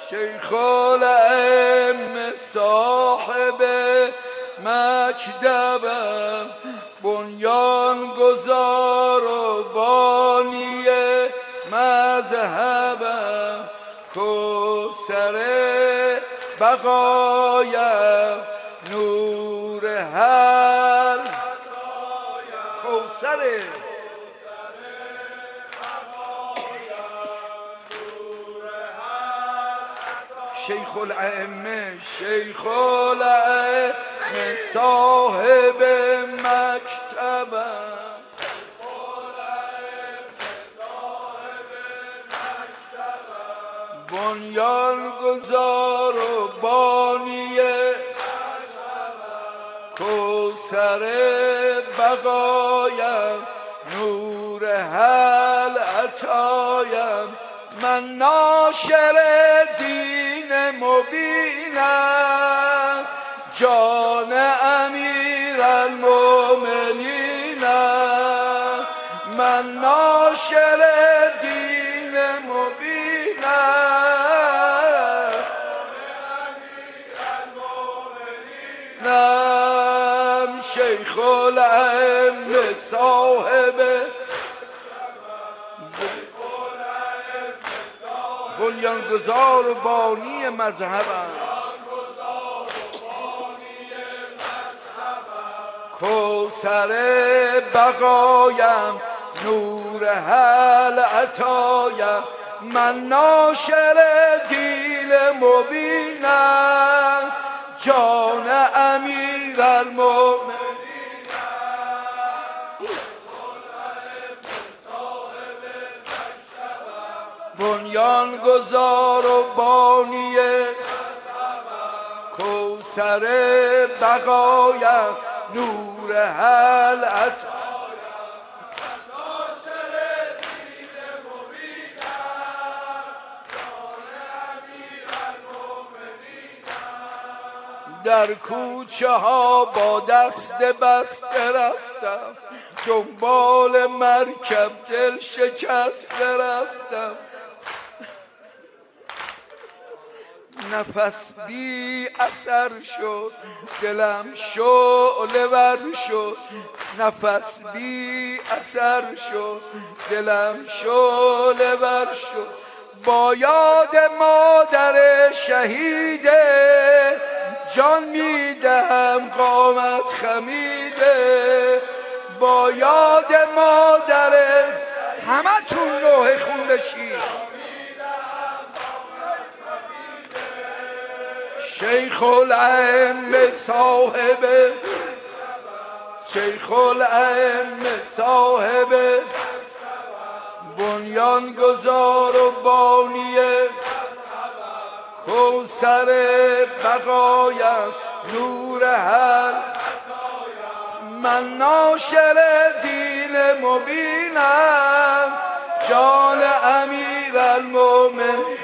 شیخ الائمه صاحب مکتبم، بنیان گذار و بانی مذهبم، کوثر بقایم نور هر کوثر شیخ الائمه صاحب مکتبم، بنیان گذار و بانی کوثر بقایم نور هل عطایم، من ناشر دین مبینم، جان امیر المؤمنینم، من ناشر دین مبینم، نم شیخ الائمه صاحب بنیان گذار و بانی مذهبم، کوثر بقایم نور هل عطایم، من ناشر دین مبینم، جان امیر المؤمنین، بنیان گذار و بانی کوثر بقایم نور هل عطایم، در کوچه ها با دست بسته رفتم، دنبال مرکب دل شکسته رفتم، نفس بی اثر شد دلم شعله ور شد، نفس بی اثر شد دلم شعله ور شد، با یاد مادر شهیده جان میدهم قامت خمیده، با یاد مادر همه تون لوح خون بشید، شیخ الائمه صاحب بنیان گذار و بانی کوثر بقایم نور هر، من ناشر دین مبینم، جان امیر المؤمنین،